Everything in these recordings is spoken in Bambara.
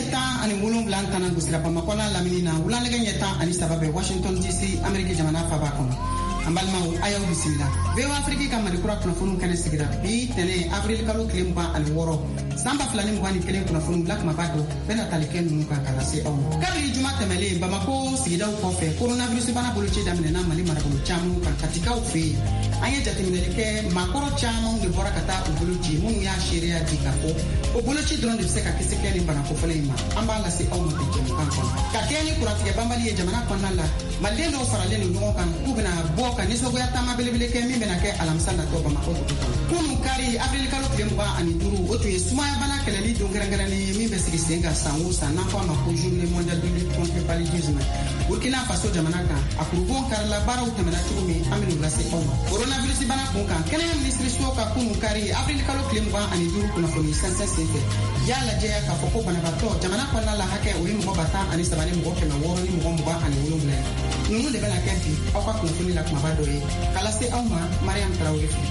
ɲɛta ani 7 tana gosira bamakɔla lamini na wulalegɛ ɲɛta ani 3 bɛ Washington DC Amérique jamana faba kɔnɔ. An balimaw a y'aw bisimila. VOA Afrique ka Mali kura kunnafoniw kɛnɛ sigira bi tɛnɛ avril kalo tile 26 san 2021 kunnafoniw bila kumaba don bɛna tali kɛ ninnu kan ka lase aw ma. Kabiri juma tɛmɛlen Bamako sigidaw kɔfɛ coronavirus bana boloci daminɛna Mali marabolo caman kan katikaw fɛ yen. An ye jateminɛli kɛ maakɔrɔ caman de bɔra ka taa u boloci minnu y'a seereya di ka fɔ o boloci dɔrɔn de bɛ se ka kisi kɛ nin bana kofɔlen in ma. An b'a lase aw ma bi jɛmukan kɔnɔ. Ka kɛ ni kurantigɛ banbali ye jamana kɔnɔna la maliden dɔw faralen don ɲɔgɔn kan k'u bɛna bɔ ka nisɔngoya taama belebele kɛ min bɛna kɛ alamisa natɔ Bamako dugu kɔnɔ. Kunun kari avril kalo tile 25 o tun ye sumaya bana kɛlɛli don kɛrɛnkɛrɛnnen ye min bɛ sigi sen kan san o san n'an ko a ma ko journée mondiale de lutte contre le paludisme. Burkina Faso jamana kan a kurubon karila baaraw tɛmɛna cogo min an bɛn'u lase aw ma. Coronavirus bana kun kan kɛnɛya minisiriso ka kunun kari avril kalo tile 25 kunnafoni sɛnsɛn senfɛ y'a lajɛya k'a fɔ ko banabaatɔ jamana kɔnɔna la hakɛ o ye mɔgɔ 103 ni mɔgɔ 600 ni mɔgɔ 27 ye. Ninnu de bɛna kɛ bi aw ka kunnafoni la kumaba dɔ ye k'a lase aw ma Mariam Traoré fɛ.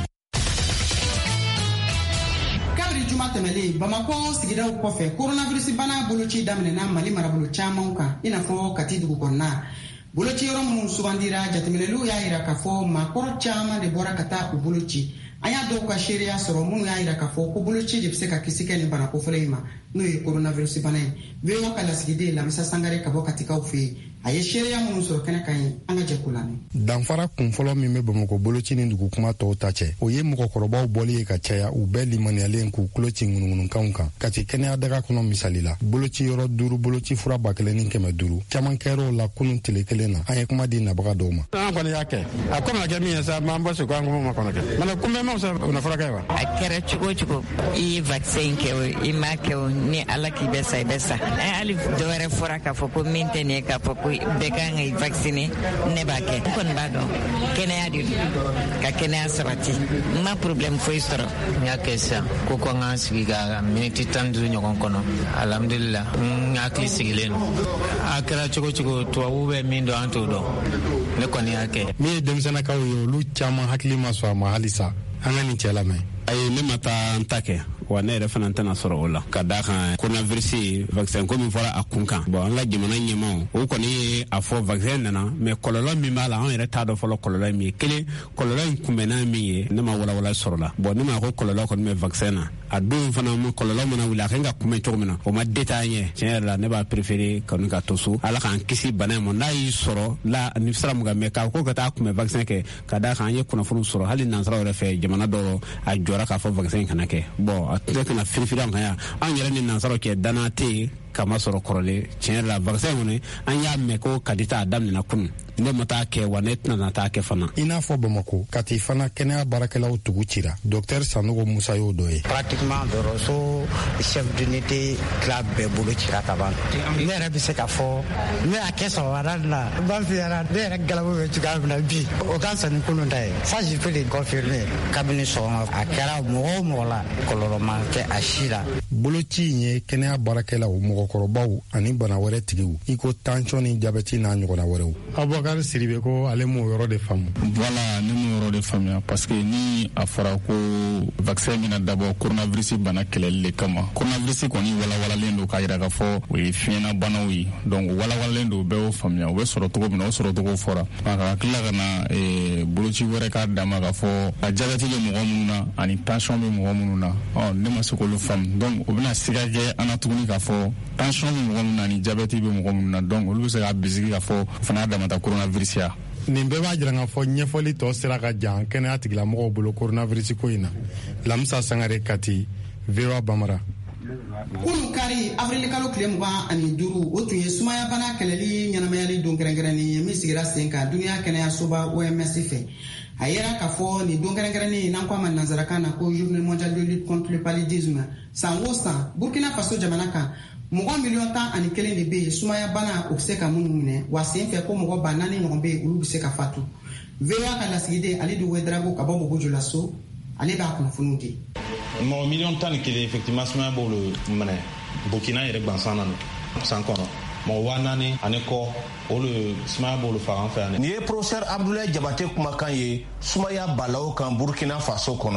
Kabiri juma tɛmɛlen Bamako sigidaw kɔfɛ coronavirus bana boloci daminɛna Mali marabolo caman kan i n'a fɔ Kati dugu kɔnɔna. Boloci yɔrɔ minnu sugandira jateminɛliw y'a jira k'a fɔ maakɔrɔ caman de bɔra ka taa u boloci. An y'a dɔw ka seereya sɔrɔ minnu y'a jira k'a fɔ ko boloci de bɛ se ka kisi kɛ nin bana kofɔlen in ma n'o ye coronavirus bana ye. VOA ka lasigiden Lamisa Sangare ka bɔ Katikaw fɛ yen a ye seereya minnu sɔrɔ kɛnɛ kan ye an ka jɛ k'u lamɛn. Danfara kunfɔlɔ min bɛ Bamako boloci ni dugu kuma tɔw ta cɛ o ye mɔgɔkɔrɔbaw bɔli ye ka caya u bɛɛ limaniyalen k'u tulo ci ŋunuŋunukanw kan. Kati kɛnɛya daga kɔnɔ misali la boloci yɔrɔ 5 boloci fura 1,500 caman kɛr'o la kunun tile kelen na an ye kuma di nabaga dɔw ma. An kɔni y'a kɛ a ko ma kɛ min ye sa m'an bɔ segu an ko ma kɔnɔ kɛ mana kunbɛnmaw sa o na furakɛ wa. A kɛra cogo cogo i ye vaccin kɛ o i m'a kɛ o ni ala k'i bɛ sa i bɛ sa. Hali dɔwɛrɛ fɔra k'a fɔ ko min tɛ nin ye k'a fɔ ko bɛɛ kan ka vacciner ne b'a kɛ. N kɔni b'a dɔn kɛnɛya de don ka kɛnɛya sabati n ma problème foyi sɔrɔ. N y'a kɛ sisan ko ko n k'an sigi ka miniti 15 ɲɔgɔn kɔnɔ alhamdulillah n hakili sigilen don. A kɛra cogo cogo tubabu bɛ min dɔn an t'o dɔn ne kɔni y'a kɛ. Min ye denmisɛnnakaw ye olu caman hakili ma sɔn a ma halisa an ka nin cɛ lamɛn. Ayi ne ma taa n ta kɛ wa ne yɛrɛ fana tɛna sɔrɔ o la ka da kan coronavirus vaccin ko min fɔra a kun kan bon an ka jamana ɲɛmaw o kɔni ye a fɔ vaccin nana mais kɔlɔlɔ min b'a la an yɛrɛ t'a dɔn fɔlɔ kɔlɔlɔ min ye kelen kɔlɔlɔ in kunbɛnna min ye ne ma walawala sɔrɔ la bon ne ma ko kɔlɔlɔ kɔni bɛ vaccin na a don fana kɔlɔlɔ mana wuli a kan ka kunbɛn cogo min na o ma détaillé ɲɛ tiɲɛ yɛrɛ la ne b'a préféré kɔni ka to so ala k'an kisi bana in ma n'a y'i sɔrɔ la ni sira mun kan mais k'a ko ka taa kunbɛn vaccin kɛ ka da kan an ye kunnafoni sɔrɔ hali nansaraw yɛrɛ fɛ jamana dɔw a jɔra k'a fɔ vaccin kana kɛ bon a tɛ kana firifiri an kan yan an yɛrɛ ni nansaraw cɛ danaya tɛ yen kama sɔrɔ kɔrɔlen tiɲɛ yɛrɛ la vaccin kɔni an y'a mɛn ko kadi ta a daminɛna kunun ne ma taa kɛ wa ne tɛna taa kɛ fana. I n'a fɔ Bamako Kati fana kɛnɛya baarakɛlaw tugu cira Dr Sanogo Musa y'o dɔ ye. Pratiquement dɔrɔso chef d'unité tila bɛɛ bolo cira ka ban. Ne yɛrɛ bɛ se ka fɔ ne y'a kɛ sɔgɔmada la b'a f'i ɲɛna ne yɛrɛ galabu bɛ cogoya min na bi o ka fisa ni kunun ta ye. Ça je peux le confirmer kabini sɔgɔma a kɛra mɔgɔ o mɔgɔ la kɔlɔlɔ ma kɛ a si la. Boloci in ye kɛnɛya baarakɛlaw mɔgɔkɔrɔbaw ani bana wɛrɛ tigiw i ko tension ni jabɛti n'a ɲɔgɔnna wɛrɛw. Abubakar Siribe ko ale m'o yɔrɔ de faamu. Voilà ne m'o yɔrɔ de faamuya parce que ni a fɔra ko vaccin bɛna dabɔ coronavirus bana kɛlɛli de kama coronavirus kɔni walawalalen don k'a jira k'a fɔ o ye fiɲɛna banaw ye donc walawalalen don bɛɛ y'o faamuya o bɛ sɔrɔ cogo min na o sɔrɔ cogo fɔra ka tila ka na boloci wɛrɛ k'a d'a ma k'a fɔ a jabɛti bɛ mɔgɔ minnu na ani tension bɛ mɔgɔ minnu na ne ma se k'olu faamu donc o bɛna siga kɛ an na tuguni k'a fɔ tension bɛ mɔgɔ minnu na ani jabɛti bɛ mɔgɔ minnu na donc olu bɛ se k'a bisigi k'a fɔ fana y'a damata coronavirus ya. Nin bɛɛ b'a jira k'a fɔ ɲɛfɔli tɔ sera ka jan kɛnɛya tigilamɔgɔw bolo coronavirus ko in na. Lamisa Sangare Kati VOA Bamara. Kunun kari avril kalo tile 25 o tun ye sumaya bana kɛlɛli ɲɛnamayali don kɛrɛnkɛrɛnnen ye min sigira sen kan duniya kɛnɛyasoba OMS fɛ. A yera k'a fɔ nin don kɛrɛnkɛrɛnnen n'an ko a ma nanzarakan na ko journée mondiale de lutte contre le paludisme san o san Burkina Faso jamana kan mɔgɔ 11,000,000 de bɛ yen sumaya bana o bɛ se ka minnu minɛ wa sen fɛ ko mɔgɔ 4,000 ɲɔgɔn bɛ yen olu bɛ se ka fatu. VOA ka lasigiden Alidu Wedrago ka bɔ Bogojola-so ale b'a kunnafoniw di. Mɔgɔ 11,000,000 effectivement sumaya b'olu minɛ Burkina yɛrɛ gansan na san kɔnɔ mɔgɔ 4,000 ani kɔ olu sumaya b'olu faga an fɛ yan. Nin ye professeur Abdoulaye Jabate kumakan ye sumaya balaw kan Burkina Faso kɔnɔ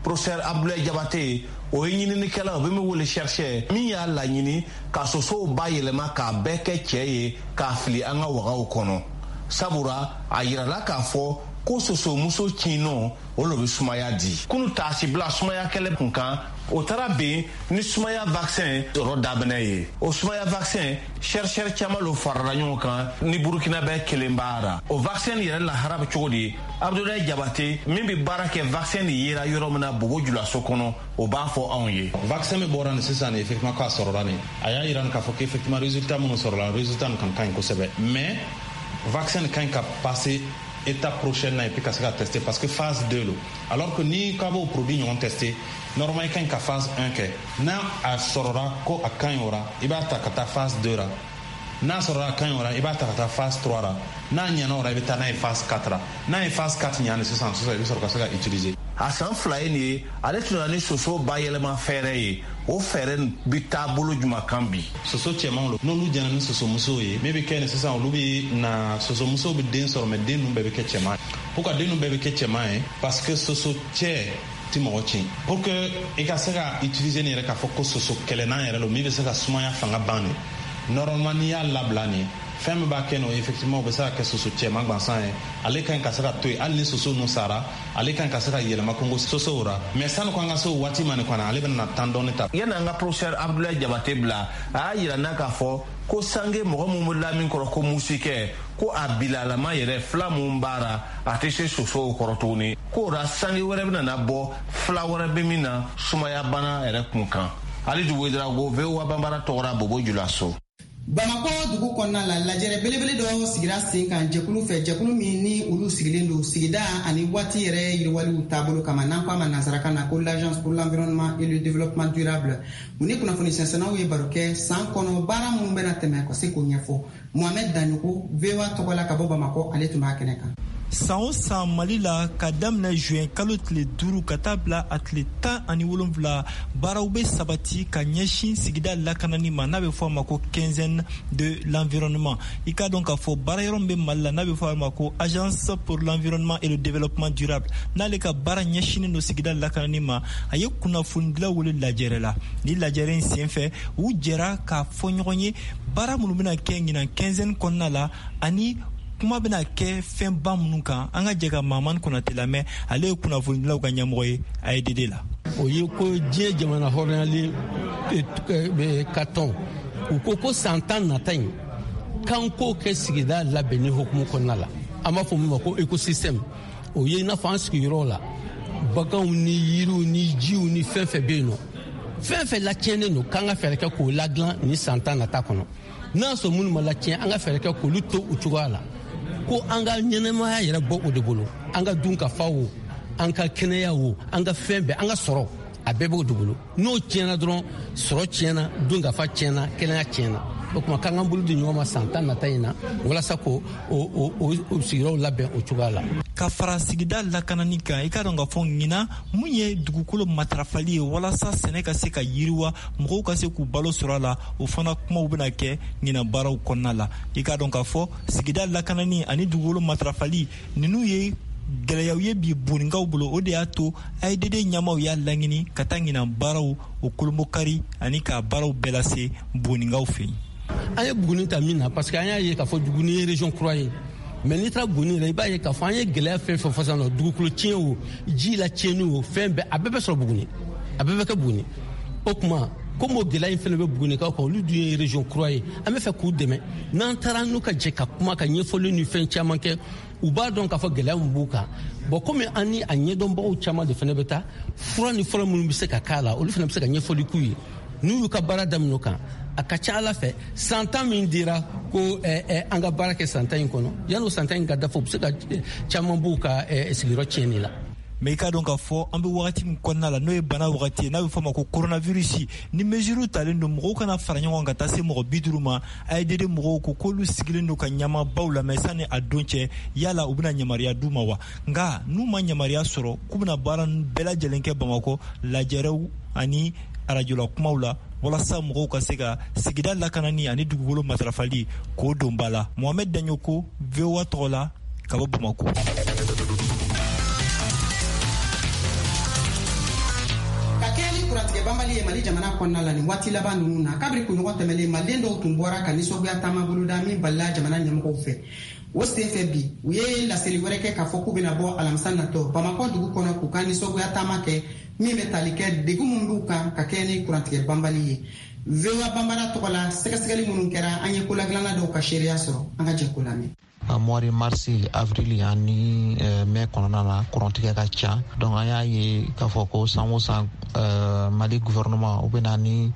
professeur Abdoulaye Diabaté o ye ɲininikɛlaw bɛ min wele chercheur min y'a laɲini ka sosow bayɛlɛma k'a bɛɛ kɛ cɛ ye k'a fili an ka wagaw kɔnɔ sabura a yirala k'a fɔ ko sosomuso cinnɔ o lo bɛ sumaya di kunu taasi bila sumaya kɛlɛ kun kan o taara ben ni sumaya vaccin yɔrɔ dabɛnɛ ye o sumaya vaccin chercheur caman lo farala ɲɔgɔn kan ni burukina bɛɛ kelen baara o vaccin yɛrɛ lahara bɛ cogo di Abdoulaye Diabaté min bɛ baara kɛ vaccin de yera yɔrɔ min na Bobo Julaso kɔnɔ o b'a fɔ anw ye vaccin min bɔra nin sisan effectivement k'a sɔrɔla nin a y'a yira k'a fɔ effectivement résultat minnu sɔrɔla résultat nin kan ɲi kosɛbɛ mais vaccin kan ka passer étape prochaine et puis qu'à se tester parce que phase 2 lo alors que ni ka bo produit ñon tester normalement kan ka phase 1 ke na a sorora ko akan yora ibata kata phase 2 ra na sorora kan yora ibata kata phase 3 ra na ñana ora ibata na phase 4 ra na phase 4 ñana c'est sans ça sur ka se utiliser a san fila ye nin ye ale tun ni soso bayɛlɛma fɛɛrɛ ye o fɛɛrɛ bi taabolo juman kan bi soso cɛmanw lo n'olu jɛna ni sosomusow ye min bɛ kɛ ni sisan olu bɛ na sosomusow bɛ den sɔrɔ mɛ den ninnu bɛɛ bɛ kɛ cɛman pour que den ninnu bɛɛ bɛ kɛ cɛman ye parce que soso cɛ ti mɔgɔ tiɲɛ pour que i ka se ka utiliser nin yɛrɛ k'a fɔ ko soso kɛlɛnan yɛrɛ lo min bɛ se ka sumaya fanga ban nin normalement n'i y'a labila nin fɛn min b'a kɛ n'o effectivement o bɛ se ka kɛ soso cɛman gansan ye ale kan ka se ka to yen hali ni soso ninnu sara ale kan ka se ka yɛlɛma kongo sosow ra mais sani ko an ka se o waati ma nin kɔnɔ ale bɛna tan dɔɔni ta yanni an ka professeur Abdoulaye Diabaté bila a y'a yira n'a k'a fɔ ko sange mɔgɔ min bɛ lamin kɔrɔ ko musikɛ ko a bilalama yɛrɛ fila min baara a tɛ se sosow kɔrɔ tuguni k'o ra sange wɛrɛ bɛna na bɔ fila wɛrɛ bɛ min na sumaya bana yɛrɛ kun kan Alidu Wedrago VOA Bambara tɔgɔra Bobo Julaso. Bamako dugu kɔnɔna la lajɛrɛ belebele dɔ sigira sen kan jɛkulu fɛ jɛkulu min ni olu sigilen don sigida ani waati yɛrɛ yiriwaliw taabolo kama n'an ko a ma nansarakan na ko l'agence pour l'environnement et le développement durable u ni kunnafoni sɛnsɛnnaw ye baro kɛ san kɔnɔ baara minnu bɛna tɛmɛ ka se k'o ɲɛfɔ Mohamed Daɲoko VOA tɔgɔ la ka bɔ Bamako ale tun b'a kɛnɛ kan. San o san Mali la ka daminɛ juin kalo tile 5 ka taa bila a tile 17 baaraw bɛ sabati ka ɲɛsin sigida lakanani ma n'a bɛ fɔ a ma ko quinzaine de l'environnement i ka dɔn k'a fɔ baara yɔrɔ min bɛ Mali la n'a bɛ fɔ a ma ko agence pour l'environnement et le développement durable n'ale ka baara ɲɛsinen don sigida lakanani ma a ye kunnafonidilaw wele lajɛrɛ la ni lajɛrɛ in senfɛ u jɛra k'a fɔ ɲɔgɔn ye baara minnu bɛna kɛ ɲinan quinzaine kɔnɔna la ani kuma bɛna kɛ fɛnba minnu kan an ka jɛ ka Mamani Konate lamɛn ale ye kunnafonidilaw ka ɲɛmɔgɔ ye AEDD la o ye ko diɲɛ jamana hɔrɔnyalen ka tɔn u ko san 10 nata in kan ko kɛ sigida labɛnni hukumu kɔnɔna la an b'a fɔ min ma ko écosystème o ye i n'a fɔ an sigiyɔrɔ la baganw ni yiriw ni jiw ni fɛn fɛn bɛ yen nɔ fɛn fɛn lacɛnnen don k'an ka fɛɛrɛ kɛ k'o ladilan ni san 10 nata kɔnɔ n'a sɔrɔ minnu ma lacɛn an ka fɛɛrɛ kɛ k'olu to u cogoya la ko an ka ɲɛnɛmaya yɛrɛ bɔ o de bolo an ka dun ka fa wo an ka kɛnɛya wo an ka fɛn bɛɛ an ka sɔrɔ a bɛɛ bɛ o de bolo n'o tiɲɛna dɔrɔn sɔrɔ tiɲɛna dun ka fa tiɲɛna kɛnɛya tiɲɛna o tuma k'an ka bolo di ɲɔgɔn ma san 10 nata in na walasa ko o sigiyɔrɔw labɛn o cogoya la ka fara sigida lakanani kan i ka dɔn k'a fɔ ɲina mun ye dugukolo matarafali ye walasa sɛnɛ ka se ka yiriwa mɔgɔw ka se k'u balo sɔrɔ a la o fana kumaw bɛna kɛ ɲina baaraw kɔnɔna la i ka dɔn k'a fɔ sigida lakanani ani dugukolo matarafali ninnu ye gɛlɛyaw ye bi boninkaw bolo o de y'a to AEDD ɲɛmaw y'a laɲini ka taa ɲina baaraw o kolomokari ani k'a baaraw bɛɛ lase boninkaw fɛ yen an ye Buguni ta min na parce que an y'a ye k'a fɔ Buguni ye région kura ye mais n'i taara Buguni yɛrɛ i b'a ye k'a fɔ an ye gɛlɛya fɛn fɛn fɔ sisan nɔ dugukolo tiɲɛ o ji la tiɲɛni o fɛn bɛɛ a bɛɛ bɛ sɔrɔ Buguni a bɛɛ bɛ kɛ Buguni o tuma comme o gɛlɛya in fɛnɛ bɛ Bugunikaw kan olu dun ye région kura ye an bɛ fɛ k'u dɛmɛ n'an taara n'u ka jɛ ka kuma ka ɲɛfɔli ni fɛn caman kɛ u b'a dɔn k'a fɔ gɛlɛya min b'u kan bon comme an ni a ɲɛdɔnbagaw caman de fɛnɛ bɛ taa fura ni fɔlɔ minnu bɛ se ka k'a la olu fɛnɛ bɛ se ka ɲɛfɔli k'u ye n'u y'u ka baara daminɛ o kan a ka ca Ala fɛ san 10 min dira ko an ka baara kɛ san 10 in kɔnɔ yan'o san 10 in ka dafa u bɛ se ka caman b'u ka sigiyɔrɔ tiɲɛni la mais i ka dɔn k'a fɔ an bɛ wagati min kɔnɔna la n'o ye bana wagati ye n'a bɛ fɔ a ma ko coronavirus ni mesure talen don mɔgɔw kana fara ɲɔgɔn kan ka taa se mɔgɔ 50 ma AEDD mɔgɔw ko k'olu sigilen don ka ɲamabaw lamɛn sani a don cɛ yala u bɛna yamaruya d'u ma wa nka n'u ma yamaruya sɔrɔ k'u bɛna baara bɛɛ lajɛlen kɛ Bamako lajɛrew ani arajola kumaw la walasa mɔgɔw ka se ka sigida lakanani ani dugukolo matarafali k'o don ba la Mohamed Daɲoko VOA tɔgɔ la ka bɔ Bamako. kurantigɛ banbali ye Mali jamana kɔnɔna la nin waati laban ninnu na kabiri kunɲɔgɔn tɛmɛlen maliden dɔw tun bɔra ka nisɔngoya taama boloda min balila jamana ɲɛmɔgɔw fɛ. O sen fɛ bi u ye laseli wɛrɛ kɛ k'a fɔ k'u bɛna bɔ alamisa natɔ Bamakɔ dugu kɔnɔ k'u ka nisɔngoya taama kɛ min bɛ tali kɛ degun min b'u kan ka kɛ ni kurantigɛ banbali ye. VOA Bambara tɔgɔ la sɛgɛsɛgɛli minnu kɛra an ye koladilanna dɔw ka seereya sɔrɔ an ka jɛ ko lamɛn. mois de mars avril ani mai kɔnɔna na kurantigɛ ka ca donc an y'a ye k'a fɔ ko san o san Mali gouvernement u bɛna ni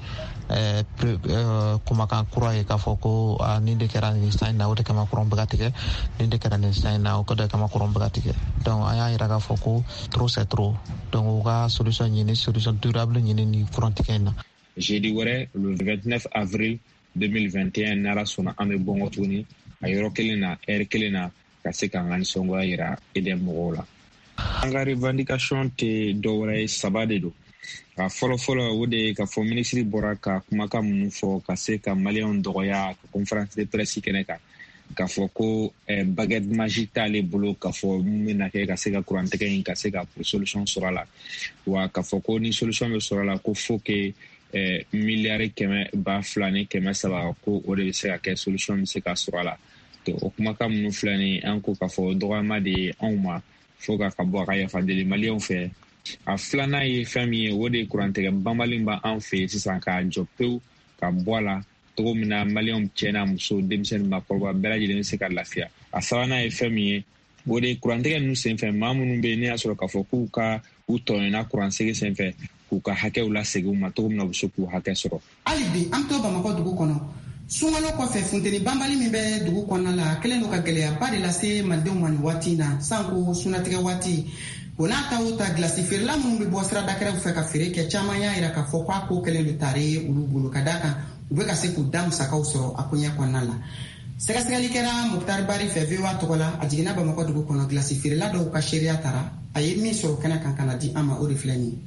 kumakan kura ye k'a fɔ ko nin de kɛra nin san in na o de kama kuran bɛ ka tigɛ nin de kɛra nin san in na o de kama kuran bɛ ka tigɛ donc an y'a yira k'a fɔ ko trop c'est trop donc u ka solution durable ɲini ni kurantigɛ in na. Jeudi wɛrɛ le 29 avril 2021 n'ala sɔnna an bɛ bɔngɔ tuguni a yɔrɔ kelen na heure kelen na ka se k'an ka nisɔngoya yira EDM mɔgɔw la. An ka revendication tɛ dɔwɛrɛ ye, saba de don. A fɔlɔfɔlɔ o de ye k'a fɔ minisiri bɔra ka kumakan minnu fɔ ka se ka maliyɛnw dɔgɔya ka conférence de presse kɛnɛ kan k'a fɔ ko baguette magique t'ale bolo k'a fɔ mun bɛna kɛ ka se ka kurantigɛ in ka se ka solution sɔrɔ a la wa k'a fɔ ko ni solution bɛ sɔrɔ a la ko faut que miliyari 200 ni 300 ko o de bɛ se ka kɛ solution bɛ se ka sɔrɔ a la. O kumakan minnu filɛ ni an ko k'a fɔ dɔgɔyama de ye anw ma fo ka bɔ a ka yafa deli maliyɛnw fɛ. A filanan ye fɛn min ye o de ye kurantigɛ banbali b'an fɛ yen sisan k'a jɔ pewu ka bɔ a la cogo min na maliyɛnw cɛ n'a muso denmisɛnnin maakɔrɔba bɛɛ lajɛlen bɛ se ka lafiya. A sabanan ye fɛn min ye o de ye kurantigɛ ninnu senfɛ maa minnu bɛ yen ne y'a sɔrɔ k'a fɔ k'u ka u tɔɲɔna kuransegi senfɛ k'u ka hakɛw lasegin u ma cogo min na u bɛ se k'u hakɛ sɔrɔ. Hali bi an to Bamakɔ dugu kɔnɔ sunkalo kɔfɛ funteni banbali min bɛ dugu kɔnɔna la kelen don ka gɛlɛyaba de lase malidenw ma nin waati in na sanko sunatigɛ waati. O n'a ta o ta gilasi feerela minnu bɛ bɔ siradakɛrɛw fɛ ka feere kɛ caman y'a yira k'a fɔ k'a ko kɛlen don tare ye olu bolo ka d'a kan u bɛ ka se k'u da musakaw sɔrɔ a koɲɛ kɔnɔna la. Sɛgɛsɛgɛli kɛra Mukutari Bari fɛ VOA tɔgɔ la a jiginna Bamakɔ dugu kɔnɔ gilasi feerela dɔw ka seereya tara a ye min sɔrɔ kɛnɛ kan ka na di an ma o de filɛ nin ye.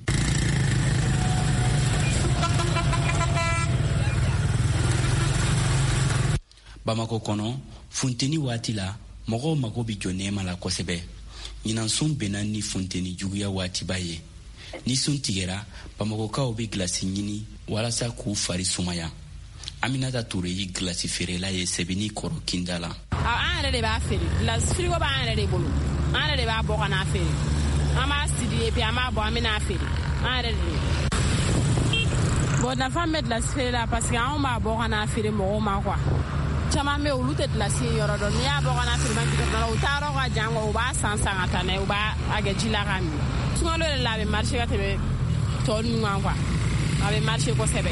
Bamakɔ kɔnɔ funteni waati la mɔgɔw mago bɛ jɔ nɛɛma la kosɛbɛ. Ɲinansun bɛnna ni funteni juguya waatiba ye. Ni sun tigɛra Bamakɔkaw bɛ gilasi ɲini walasa k'u fari sumaya. Aminata Ture ye gilasi feerela ye Sɛbɛnni kɔrɔ Kinda la. An yɛrɛ de b'a feere gilasi frigo b'an yɛrɛ de bolo an yɛrɛ de b'a bɔ ka n'a feere an b'a sidi et puis an b'a bɔ an bɛ n'a feere an yɛrɛ de. Bon nafa bɛ gilasi feere la parce que anw b'a bɔ ka n'a feere mɔgɔw ma quoi. Caman bɛ olu tɛ gilasi ye yɔrɔ dɔn n'i y'a bɔ ka n'a feere u taa yɔrɔ ka jan u b'a san ka taa n'a ye u b'a kɛ ji la ka min sunkalo de la a bɛ marché ka tɛmɛ tɔ ninnu kan quoi a bɛ marché kosɛbɛ.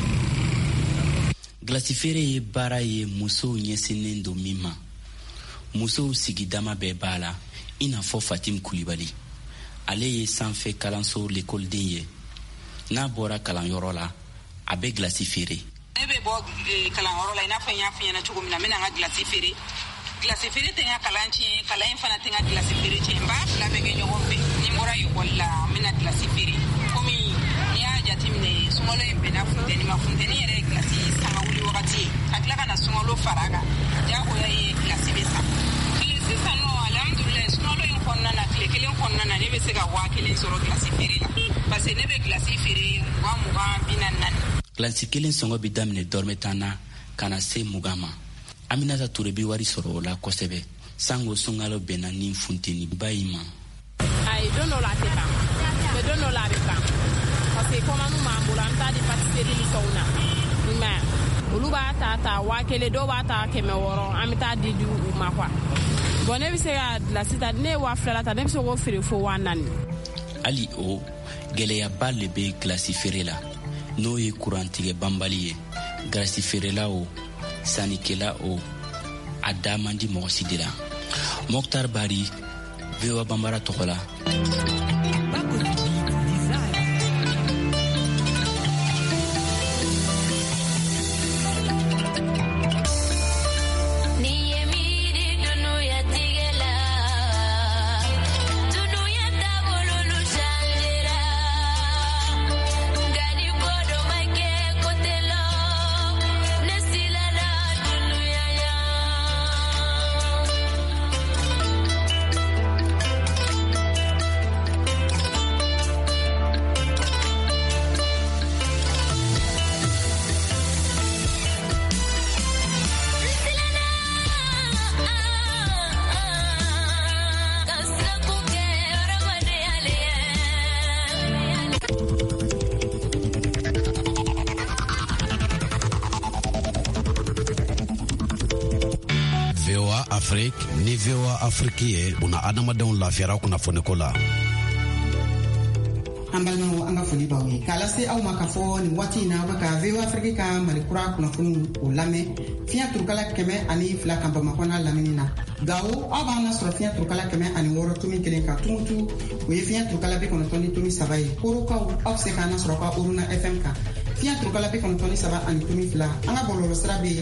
Gilasi feere ye baara ye musow ɲɛsinnen don min ma. Musow sigidama bɛɛ b'a la i n'a fɔ Fatim Kulibali ale ye sanfɛ kalanso l'écoleden ye n'a bɔra kalanyɔrɔ la a bɛ gilasi feere. Ne bɛ bɔ kalanyɔrɔ la i n'a fɔ n y'a f'i ɲɛna cogo min na n bɛna n ka gilasi feere. Gilasi feere tɛ n ka kalan tiɲɛ kalan in fana tɛ n ka gilasi feere tiɲɛ n b'a fila bɛɛ kɛ ɲɔgɔn fɛ ni n bɔra ekɔli la n bɛna gilasi feere komi n'i y'a jateminɛ sunkalo in bɛnna funteni ma funteni yɛrɛ ye gilasi sanga wuli wagati ye ka tila ka na sunkalo fara a kan diyagoya ye gilasi bɛ san. Sisan nɔ alhamdulilayi sunkalo in kɔnɔna na tile kelen kɔnɔna na ne bɛ se ka 1000 sɔrɔ gilasi feere la parce que ne bɛ gilasi feere 20-40. Gilasi kelen sɔngɔ bɛ daminɛ dɔrɔmɛ 10 na ka na se 20 ma. Aminata Ture bɛ wari sɔrɔ o la kosɛbɛ sango sunkalo bɛnna ni funteniba in ma. Ayi don dɔ la a tɛ ban mais don dɔ la a bɛ ban parce que commande b'an bolo an bɛ taa di pâtisserie ni fɛnw na i m'a ye olu b'a ta 1000 dɔw b'a ta 600 an bɛ taa di u ma quoi. Bon ne bɛ se ka gilasi ta ne ye 2000 ta ne bɛ se k'o feere fo 4000. Hali o gɛlɛyaba le bɛ gilasi feere la n'o ye kurantigɛ banbali ye. Gilasi feerela o sannikɛla o a da man di mɔgɔ si de la. Mukutari Bari VOA Bambara tɔgɔ la. Afrique ni VOA Afrique ye buna adamadenw lafiyara kunnafoniko la. Ambalno anga foli bawi kala se aw makafo ni wati na baka VOA Afrique ka malikura kunnafoni o lame fiya turkala keme ani fila kamba makona laminina gawo abana soro fiya turkala keme ani woro tumi kelen ka tumutu o ye fiya turkala be kono toni tumi sabai koro ka opse kana soro ka uruna FM ka fiya turkala be kono toni saba ani tumi fila anga boloro sra be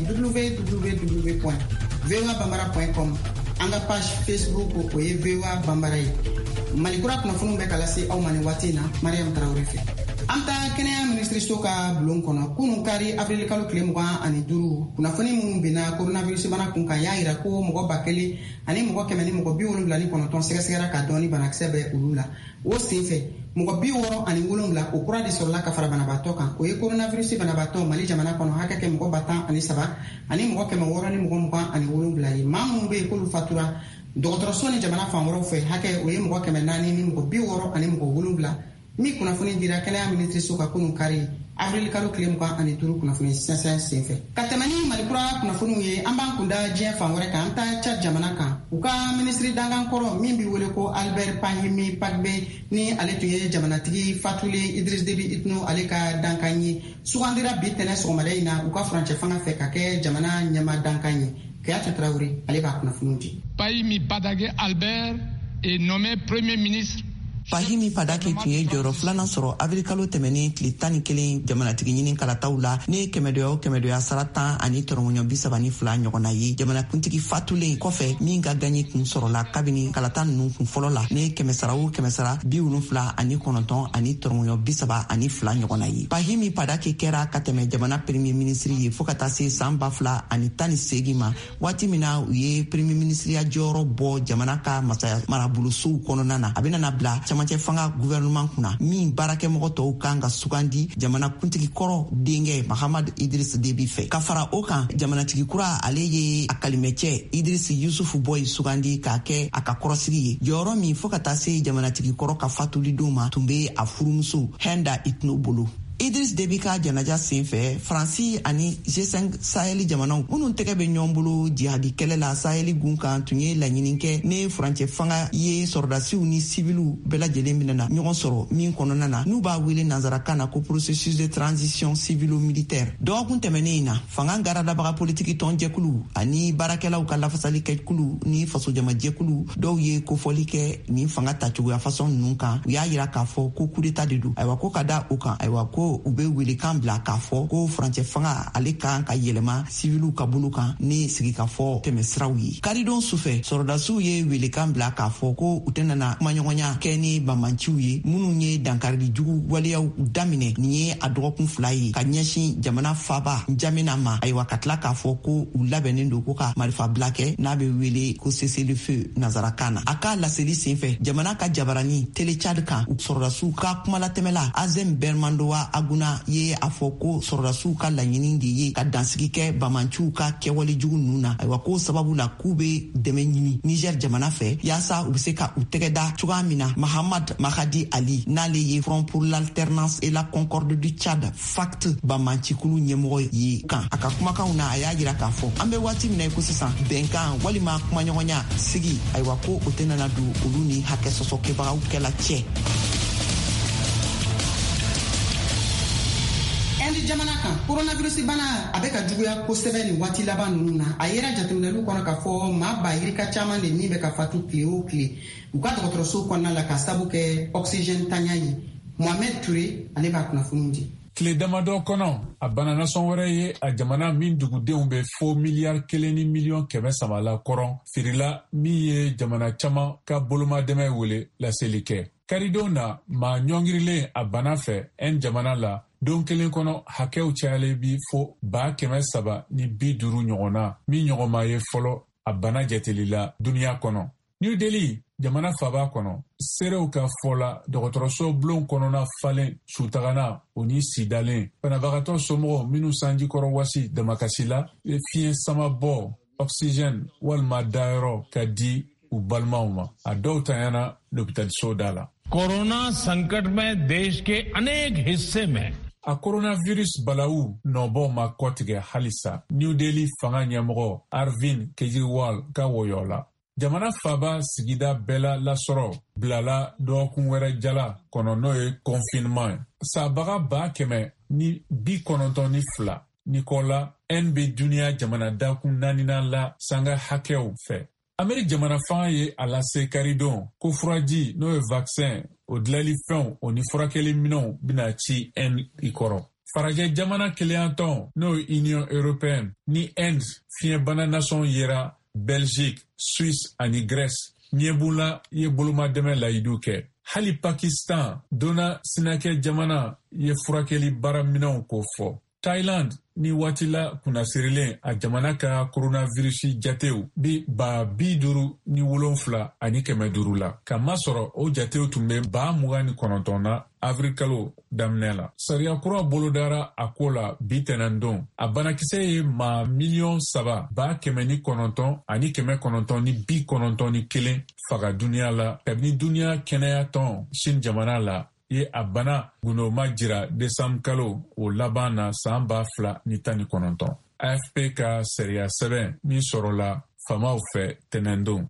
www.voabambara.com anga page Facebook o ye VOA Bambara malikura kunnafoni be kala se aw mani watina Mariam Traoré fe amta kenya ministry stoka bulon kono kunu kari avril kalo kile muga ani duru kunnafoni mun bina coronavirus bana kun kan yaira ko mugo bakeli ani mugo kemeni mugo biwolo blani kono ton segasegara ka doni bana ksebe ulula o sinfe mugo biworo ani wolongbla o kura de sorla ka fara bana batoka o ye coronavirus bana bato mali jamana kono hakake mugo batan ani saba ani mugo keme woro ni mugo mugo ani wolongbla yi mamu be ko lu fatura dɔgɔtɔrɔso ni jamana fan wɛrɛw fɛ hakɛ o ye mɔgɔ 400 ni mɔgɔ 60 ani mɔgɔ 7 mi kunnafoni dira kɛnɛya ministre so ka kunu kari avril kalo tile 25 kunnafoni sisan senfɛ ka tɛmɛ ni malikura kunnafoniw ye an b'an kunda diɲɛ fan wɛrɛ kan an ta Chad jamana kan u ka ministre dangan kɔrɔ min bi wele ko Albert Pahimi Pagbe ni ale tun ye jamanatigi Fatuli Idris Deby Itno ale ka dankan ye sugandira bi tɛnɛ sɔgɔmada in na u ka furancɛ fanga fɛ ka kɛ jamana ɲɛma dankan ye Pahimi Padake Albert est nommé Premier ministre. Pahimi Padake tun ye jɔyɔrɔ filanan sɔrɔ avril kalo tɛmɛnen tile 11 jamanatigi ɲini kalataw la ne kɛmɛdoya sara 10 ani tɔrɔmɔɲɔ 32 ɲɔgɔnna ye jamanakuntigi fatulen kɔfɛ min ka gaɲe kun sɔrɔla kabini kalata ninnu kun fɔlɔ la ne kɛmɛsara 70 ani 9 ani tɔrɔmɔɲɔ 32 ɲɔgɔnna ye. Pahimi Padake kɛra ka tɛmɛ jamana premier ministre ye fɔɔ ka taa se san 2018 ma waati min na u ye premier ministeriya jɔyɔrɔ bɔ jamana ka masaya marabolosow kɔnɔna na a bɛna bila camancɛ fanga gouvernement kunna min baarakɛmɔgɔ tɔw kan ka sugandi jamana kuntigi kɔrɔ denkɛ Mahamad Idris Deby fɛ ka fara o kan jamanatigi kura ale ye a kalimɛcɛ Idris Yusufu Boy sugandi k'a kɛ a ka kɔrɔsigi ye jɔyɔrɔ min fɔɔ ka taa se jamanatigi kɔrɔ ka fatulidenw ma tun be a furumuso Henda Itno bolo. Idris Deby ka janaja senfɛ Faransi ani G5 Sahel jamanaw minnu tɛgɛ bɛ ɲɔgɔn bolo jihadi kɛlɛ la Sahel gun kan tun ye laɲini kɛ ne furancɛ fanga ye sɔrɔdasiw ni sibiliw bɛɛ lajɛlen minɛna ɲɔgɔn sɔrɔ min kɔnɔna na n'u b'a wele nanzarakan na ko processus de transition civilo-militaire. Dɔgɔkun tɛmɛnen in na fanga garadabaga politiki tɔn jɛkulu ani baarakɛlaw ka lafasali kɛkulu ni fasojama jɛkulu dɔw ye kofɔli kɛ nin fanga tacogoya fasɔn ninnu kan u y'a yira k'a fɔ ko coup d'état de don ayiwa ko ka da o kan ayiwa ko u be welekan bila k'a fɔ ko furancɛ fanga ale kan ka yɛlɛma sibiliw ka bolo kan ni sigikafɔ tɛmɛsiraw ye. Karidon sufɛ sɔrɔdasiw ye welekan bila k'a fɔ ko u tɛnana kumaɲɔgɔnya kɛ ni bamanciw ye minnu ye dankarili jugu waleyaw daminɛ nin ye a dɔgɔkun 2 ye ka ɲɛsin jamana faba Njamena ma ayiwa ka tila k'a fɔ ko u labɛnnen don ko ka marifa bila kɛ n'a be wele ko cessez-le-feu nanzarakan na. A ka laseli senfɛ jamana ka jabarani tele Chad kan sɔrɔdasiw ka kumalatɛmɛla Azem Bermandowa Aguna ye a fɔ ko sɔrɔdasiw ka laɲini de ye ka dansigi kɛ bamanciw ka kɛwale jugu ninnu na ayiwa ko sababu la k'u be dɛmɛ ɲini Niger jamana fɛ yaasa u be se ka u tɛgɛ da cogoya min na Mahamad Mahadi Ali n'ale ye Front pour l'alternance et la concorde du Tchad FACT bamancikulu ɲɛmɔgɔ ye kan a ka kumakanw na a y'a yira k'a fɔ an be waati min na ko sisan bɛnkan walima kumaɲɔgɔnya sigi ayiwa ko o tɛnana don olu ni hakɛ sɔsɔ kɛbagaw kɛla cɛ. Indi jamana kan coronavirus bana a bɛ ka juguya kosɛbɛ nin waati laban ninnu na a yera jateminɛliw kɔnɔ k'a fɔ maa bayirika caman de min bɛ ka fatu tile o tile u ka dɔgɔtɔrɔso kɔnɔna la ka sabu kɛ oxygène tanya ye. Mohamed Touré ale b'a kunnafoniw di. Tile damadɔ kɔnɔ a bana nasɔn wɛrɛ ye a jamana min dugudenw bɛ fo miliyari 1 ni miliyɔn 300 la kɔrɔn feerela min ye jamana caman ka bolomadɛmɛ wele laseli kɛ. Karidon na maa ɲɔngirilen a bana fɛ en jamana la don kelen kɔnɔ hakɛw cayalen bi fo 350 ni 50 ɲɔgɔnna min ɲɔgɔnma ye fɔlɔ a bana jatelila duniya kɔnɔ. New Delhi jamana faba kɔnɔ serew ka fɔ la dɔgɔtɔrɔso bulon kɔnɔna falen sutagana o ni sidalen banabagatɔ somɔgɔw minnu sanji kɔrɔ wasi damakasi la fiɲɛ sama bɔ oxygène walima dayɔrɔ ka di u balimaw ma a dɔw tanyana l'hôpital so da la. Corona संकट में देश के अनेक हिस्से में a coronavirus balawu nɔbɔ ma kɔtigɛ halisa. New Delhi fanga ɲɛmɔgɔ Arvind Kejriwal ka wɔyɔ la. Jamana faba sigida bɛɛ la lasɔrɔ bilala dɔgɔkun wɛrɛ jala kɔnɔ n'o ye confinement. Sabaga 192 Nicola NB Dunia jamana dakun naaninan la sanga hakɛw fɛ. Amérique jamana fanga ye a lase karidon ko furaji n'o ye vaccin o dilali fɛnw o ni furakɛli minɛnw bena ci Inde i kɔrɔ. Farajɛ jamana keleyantɔn n'o ye Union Européenne ni Inde fiɲɛbana nasɔn yera Belgique, Suisse ani Grèce ɲɛbula ye bolomadɛmɛ layidu kɛ. Hali Pakistan donna sinakɛ jamana ye furakɛli baaraminɛnw ko fɔ. Thailand ni waati la kunnasirilen a jamana ka coronavirus jatew bi 57 ani 500 la. Ka masɔrɔ o jatew tun bɛ 29 na avril kalo daminɛ la. Sariya kura bolodara a ko la bi tɛnɛndon. A banakisɛ ye ma 3,900,900 ani 991 faga duniya la. Kabini duniya kɛnɛya tɔn Chine jamana la ye a bana gunoma jira Desanbre kalo o laban na san 2019. AFP ka sariya sɛbɛn min sɔrɔla famaw fɛ tɛnɛndon.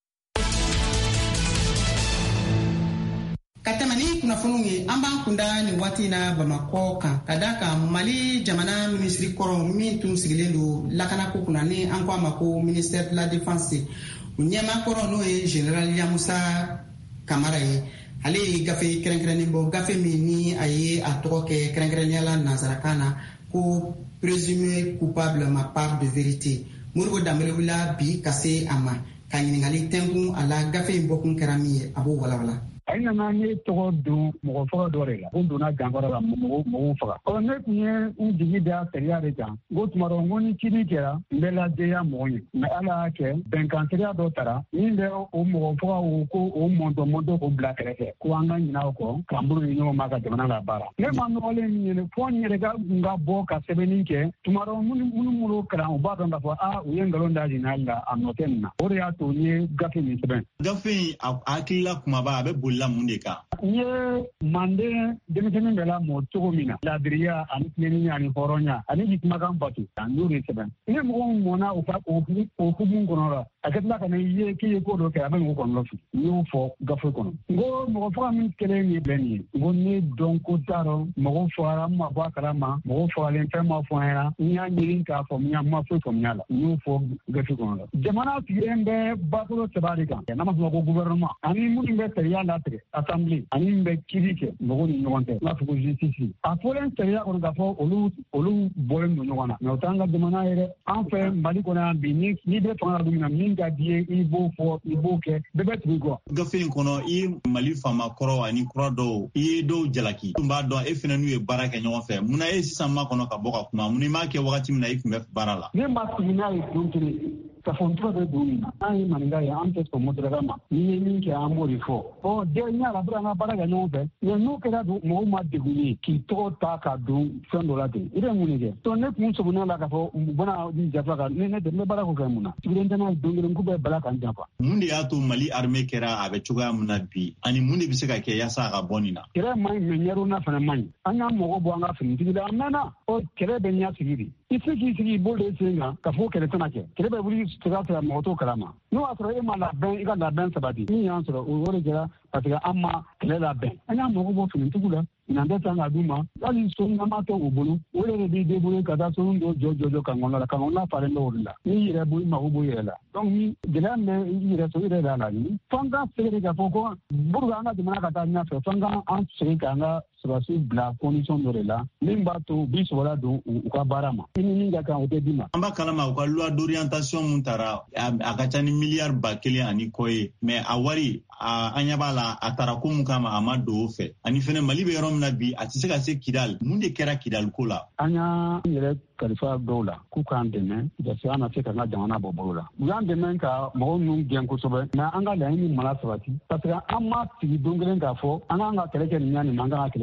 Ka tɛmɛ ni kunnafoniw ye an b'an kunda ni waati na Bamakɔ kan ka da kan Mali jamana minisiri kɔrɔ min tun sigilen don lakanako kunna ni an ko a ma ko ministère de la défense o ɲɛma kɔrɔ n'o ye général Yamusa Kamara ye. Ale ye gafe kɛrɛnkɛrɛnnen bɔ gafe min ni a ye a tɔgɔ kɛ kɛrɛnkɛrɛnnenya la nanzarakan na ko présumé coupable ma part de vérité. Moribo Danbele wulila bi ka se a ma ka ɲininkali tɛnkun a la gafe in bɔkun kɛra min ye a b'o walawala. A nana ne tɔgɔ don mɔgɔ faga dɔ de la ko donna gankɔrɔ la mɔgɔw faga. Ne tun ye n jigi da sariya de kan ko tuma dɔ n ko ni kiiri kɛra n bɛ lajɛya mɔgɔ ye mais ala y'a kɛ bɛnkan sariya dɔ tara min bɛ o mɔgɔ faga o ko o mɔntɔ k'o bila kɛrɛfɛ ko an ka ɲinɛ o kɔ k'an bolo ni ɲɔgɔn ma ka jamana la baara. Ne ma nɔgɔlen min ye fɔ n yɛrɛ ka bɔ ka sɛbɛnni kɛ tuma dɔ minnu kalan u b'a dɔn k'a fɔ u ye nkalon da général la a nɔ tɛ nin na o de y'a to n ye gafe min sɛbɛn. Gafe in a hakilila kumaba a bɛ boli la mun de kan? N ye manden denmisɛnnin bɛɛ la mɔ cogo min na ladiriya ani tileniya ani hɔrɔnya ani jikumakan bato an y'o de sɛbɛn. Ni mɔgɔw mɔna o hukumu kɔnɔ la a ka tila ka na ye k'i ye ko dɔ kɛ a bɛ mɔgɔ kɔnɔ fili n y'o fɔ gafe kɔnɔ. N ko mɔgɔ faga min kelen ye bɛn nin ye n ko ne dɔn ko t'a rɔ mɔgɔ fagara n ma bɔ a kalama mɔgɔ fagalen fɛn ma fɔ an ɲɛna n y'a ɲini k'a faamuya n ma foyi faamuya la n y'o fɔ gafe kɔnɔ la. Jamana sigilen bɛ bakolo saba de kan n'a ma fɔ ko gouvernement ani minnu bɛ sariya latigɛ assemblée ani min bɛ kiiri kɛ mɔgɔw ni ɲɔgɔn cɛ n'a fɔ ko justice a fɔlen sariya kɔnɔ k'a fɔ olu bɔlen don ɲɔgɔn na mais o t'an ka jamana ye dɛ. An fɛ Mali kɔnɔ yan bi n'i bɛ fanga la don min na min ka di ye i b'o fɔ i b'o kɛ bɛɛ bɛ tugu i kɔ. Gafe in kɔnɔ i ye Mali faama kɔrɔ ani kura dɔw i ye dɔw jalaki tun b'a dɔn e fana n'u ye baara kɛ ɲɔgɔn fɛ munna e sisan ma kɔnɔ ka bɔ ka kuma mun i m'a kɛ wagati min na i tun bɛ baara la. Ne ma sigi n'a ye don kelen ka fɔ n tura bɛ don min na an ye maninka ye an tɛ sɔn motoraka ma n'i ye min kɛ an b'o de fɔ. Den ɲa la an ka baara kɛ ɲɔgɔn fɛ mais n'o kɛra mɔgɔw ma degun ye k'i tɔgɔ ta ka don fɛn dɔ la ten i bɛ mun de kɛ. Ne kun sɔmina la k'a fɔ u bɛna jafa kan ne bɛ baara k'o fɛ mun na sigilen tɛ n'a ye don kelen k'u bɛ bala kan jafa. Mun de y'a to Mali armée kɛra a bɛ cogoya min na bi ani mun de bɛ se ka kɛ yaasa a ka bɔ nin na. Kɛlɛ man ɲi mais ɲɛruna fana man ɲi an y'an mɔgɔ bɔ an ka finitigi la a mɛnna kɛlɛ bɛ ɲɛ sigi de i se k'i sigi i bolo de sen kan ka fɔ kɛlɛ tɛna kɛ kɛlɛ bɛ wuli sira mɔgɔ t'o kalama n'o y'a sɔrɔ e ma labɛn i ka labɛn sabati min y'an sɔrɔ o de kɛra parce que an ma kɛlɛ labɛn an y'a mɔgɔ bɔ finitigiw la minɛn tɛ san ka d'u ma hali so ɲɛnama tɛ u bolo o yɛrɛ de b'i débrouiller ka taa so dɔ jɔ kankɔnɔ la kankɔnɔ falen bɛ o de la n'i yɛrɛ bolo i mago b'o yɛrɛ la donc ni gɛlɛya min bɛ i yɛrɛ so i yɛrɛ b'a laɲini f'an ka segin k'a fɔ ko pour an ka jamana ka taa ɲɛfɛ f'an ka an segin k'an ka sɔrɔsi bila condition dɔ de la min b'a to u b'i sɔgɔla don u ka baara ma i ni min ka kan o tɛ d'i ma. An b'a kalama u ka loi d'orientation mun taara a ka ca ni miliyari 1,000 ani kɔ ye mais a wari an ɲɛ b'a la a taara ko mun kama a ma don o fɛ ani fɛnɛ Mali bɛ yɔrɔ min na bi a tɛ se ka se Kidal mun de kɛra Kidal ko la. An y'an yɛrɛ kalifa dɔw la k'u k'an dɛmɛ parce que an na se ka an ka jamana bɔ bolo la u y'an dɛmɛ ka mɔgɔw ninnu gɛn kosɛbɛ mais an ka laɲini mana sabati parce que an ma sigi don kelen k'a fɔ an k'an ka kɛlɛ kɛ nin ɲa nin ma an k'an ka kɛlɛ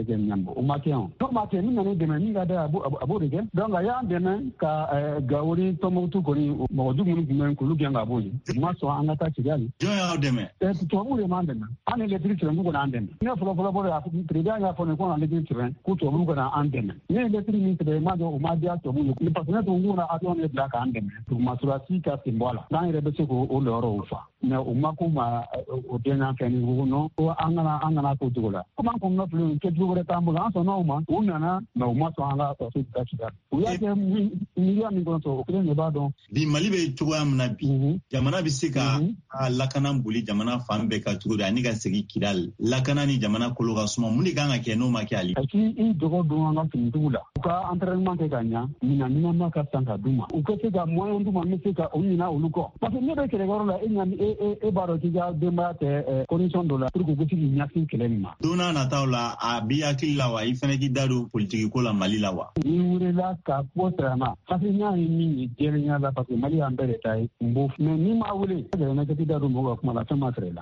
kɛ ɲambo o ma kɛ o n'o ma kɛ min nana dɛmɛ min ka da a b'o de kɛ donc a y'an dɛmɛ ka Gawuri Tɔnbukutu kɔni mɔgɔ jugu minnu tun bɛ k'olu gɛn ka bɔ yen u ma sɔn an ka taa Kigali. Jɔn y'aw dɛmɛ? Tubabuw de m'an dɛmɛ an ni lɛtiri sɛbɛn k'u kana an dɛmɛ ne fɔlɔ président y'a fɔ ne ko an lɛtiri sɛbɛn ko tubabuw kana an dɛmɛ ne ye lɛtiri min sɛbɛn ma dɔn o ma diya tubabuw ye parce que ne tun k'u na avion de bila k'an dɛmɛ dugumasuurasi ka sen bɔ a la n'an yɛrɛ bɛ se k'o lɔyɔrɔw fa mais u ma k'u ma o den fɛn ni ko non ko an kana k'o cogo la komi an kɔni filɛ kɛcogo wɛrɛ t'an bolo an sɔnna o ma u nana mais u ma sɔn an ka faso ta Kigali u y'a kɛ miliya min kɔnɔ o kelen de b'a dɔn. Bi Mali bɛ cogoya min na bi jamana bɛ se ka lakana boli jamana fan bɛɛ ka cogo di ani ka segin Kidali lakana ni jamana kolo ka suma mun de kan ka kɛ n'o ma kɛ ale. A k'i dɔgɔ don an ka finitigiw la u ka entraînement kɛ ka ɲa ɲuman ka san ka d'u ma u ka se ka moyen d'u ma min se ka o ɲina olu kɔ parce que ne bɛ kɛlɛkɛyɔrɔ la e b'a dɔn k'i ka denbaya tɛ condition dɔ la pour que u bɛ se k'i ɲɛsin kɛlɛ nin ma. Don n'a nataw la a b'i hakili la wa i fana k'i da don politiki ko la Mali la wa. N'i wulila ka ko sirana parce que n'a ye min ye jɛlenya la parce que Mali y'an bɛɛ de ta ye n b'o mais n'i ma wele ne tɛ da don mɔgɔw ka kuma la fɛn ma sɔrɔ i la.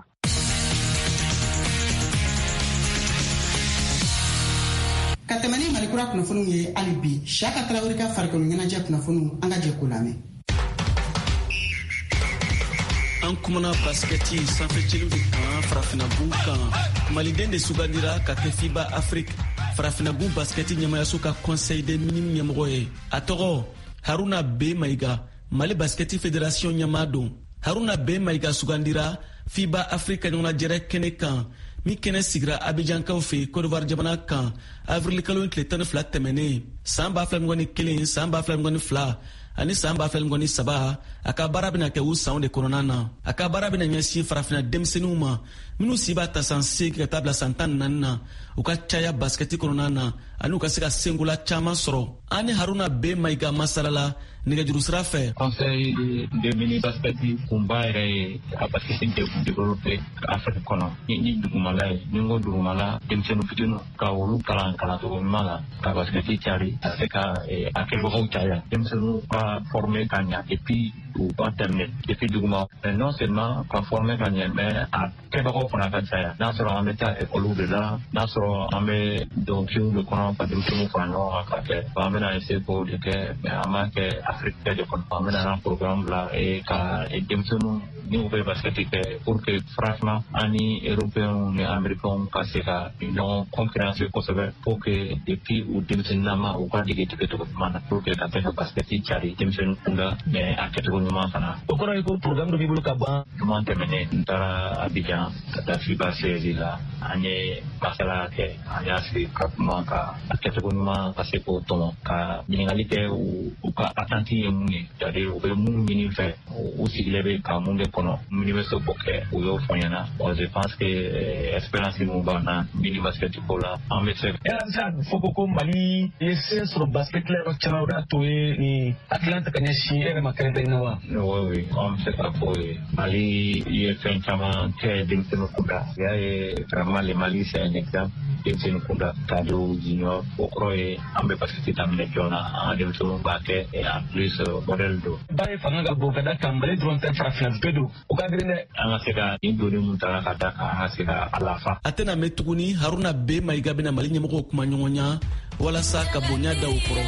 Ka tɛmɛ ni Mali kura kunnafoniw ye hali bi Siyaka Tarawele ka farikolo ɲɛnajɛ kunnafoniw an ka jɛ k'o lamɛn. An kumana basketi sanfɛcilu de kan farafinabu kan maliden de sugandira ka kɛ FIBA Afrique farafinabu basketi ɲɛmayaso ka conseil des minimes ɲɛmɔgɔ ye a tɔgɔ Haruna B Mayiga Mali basketi fédération ɲɛmaa don Haruna B Mayiga sugandira FIBA Afrique ka ɲɔgɔnajɛrɛ kɛnɛ kan min kɛnɛ sigira Abidjankaw fɛ Côte d'Ivoire jamana kan avril kalo tile 12 tɛmɛnen san 2021 san 2022 ani san 2023 a ka baara bɛna kɛ u sanw de kɔnɔna na a ka baara bɛna ɲɛsin farafina denmisɛnninw ma minnu si b'a ta san 8 ka taa bila san 14 na u ka caya basketi kɔnɔna na ani u ka se ka sengola caman sɔrɔ ani Haruna B Mayiga masalala nɛgɛjuru sira fɛ. Conseil de mini basketi kunba yɛrɛ ye a basketi développé Afrique kɔnɔ ni dugumala ye ni ko dugumala denmisɛnninw fitininw ka olu kalan cogo ɲuman la ka basketi cari ka se ka a kɛbagaw caya denmisɛnninw ka former ka ɲa et puis u ba terminer depuis duguma mais non seulement ka former ka ɲa mais a kɛbagaw fana ka caya n'a sɔrɔ an bɛ taa école de la n'a sɔrɔ an bɛ dɔnkiliw de kɔnɔ ka denmisɛnninw fara ɲɔgɔn kan ka kɛ an bɛna essayer k'o de kɛ mais an m'a kɛ Afrique bɛɛ de kɔnɔ an bɛna programme bila ka denmisɛnninw ni u bɛ basketi kɛ pour que franchement an ni européens ni américains ka se ka ɲɔgɔn concurrence kosɛbɛ pour que depuis u denmisɛnninama u ka dege cogo ɲuman na pour que ka se ka basketi cari denmisɛnninw kunda mais a kɛcogo ɲuman fana o kɔrɔ ye ko programme dɔ b'i bolo ka ban ɲuman tɛmɛnen n taara Abidjan ka taa FIBA series la an ye masala kɛ an y'a sigi ka kuma ka a kɛcogo ɲuman ka se k'o tɔmɔ ka ɲininkali kɛ u ka attente ye mun ye c'est-à-dire u bɛ mun ɲini fɛ u sigilen bɛ ka mun de kɔnɔ minnu bɛ se k'o kɛ u y'o fɔ ɲɛna bon je pense que expérience mun b'an na mini basket ko la an bɛ se. Yala fɔ ko Mali ye sen sɔrɔ basket la yɔrɔ caman o de y'a to ye ni Atlanta ka ɲɛsin e yɛrɛ ma kɛrɛnkɛrɛn na wa. Oui an bɛ se ka fɔ ye Mali ye fɛn caman kɛ denmisɛnninw kunda i y'a ye vraiment le Mali c'est un exemple denmisɛnninw kunda cadre junior o kɔrɔ ye an bɛ basket daminɛ joona an ka denmisɛnninw b'a kɛ et en plus modèle don. Ba ye fanga ka bon ka da kan Mali dɔrɔn tɛ farafina bɛɛ don o ka girin dɛ. An ka se ka nin donni mun taara ka da kan an ka se ka a lafa. A tɛna mɛn tuguni Haruna B Mayiga bɛna Mali ɲɛmɔgɔw kuma ɲɔgɔn ɲa walasa ka bonya da u kɔrɔ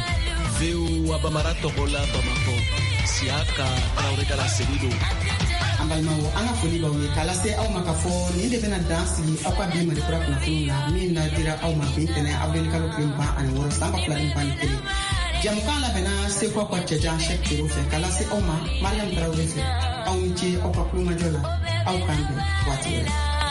VOA Bamara tɔgɔ la Bamakɔ Siyaka Tarawele ka laseli don. An balimaw an ka foli b'aw ye k'a lase aw ma ka fɔ nin de bɛna dan sigi aw ka bi Mali kura kunnafoniw la min na dira aw ma bi ntɛnɛn avril kalo 26 san 2021 jamukan labɛnna Seko ka cɛjan Sɛk Teriw fɛ k'a lase aw ma Mariam Tarawele fɛ aw ni ce aw ka kulomajɔ la aw k'an bɛn waati wɛrɛ.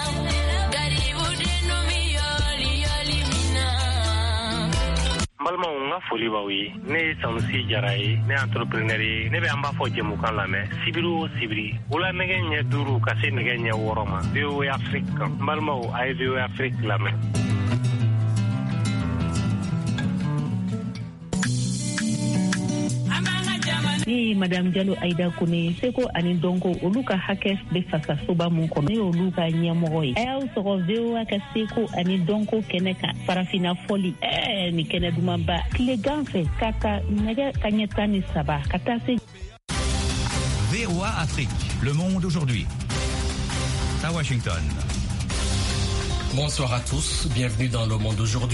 Balimaw n ka foli b'aw ye ne ye Sanusi Jara ye ne ye entrepreneur ye ne bɛ an b'a fɔ jɛmukan lamɛn sibiri o sibiri wula nɛgɛ ɲɛ 5 ka se nɛgɛ ɲɛ 6 ma VOA Afrique kan n balimaw a ye VOA Afrique lamɛn. Ni Madame Diallo Aïda Kone Seko ani Donko olu ka hakɛ bɛ fasasoba mun kɔnɔ ne y'olu ka ɲɛmɔgɔ ye a y'aw sɔgɔ VOA ka Seko ani Donko kɛnɛ kan farafina fɔli ni kɛnɛ dumanba tilegan fɛ ka nɛgɛ kaɲɛ 13 ka taa se. VOA Afrique, le monde aujourd'hui. À Washington. Bonsoir à tous, bienvenue dans le monde aujourd'hui.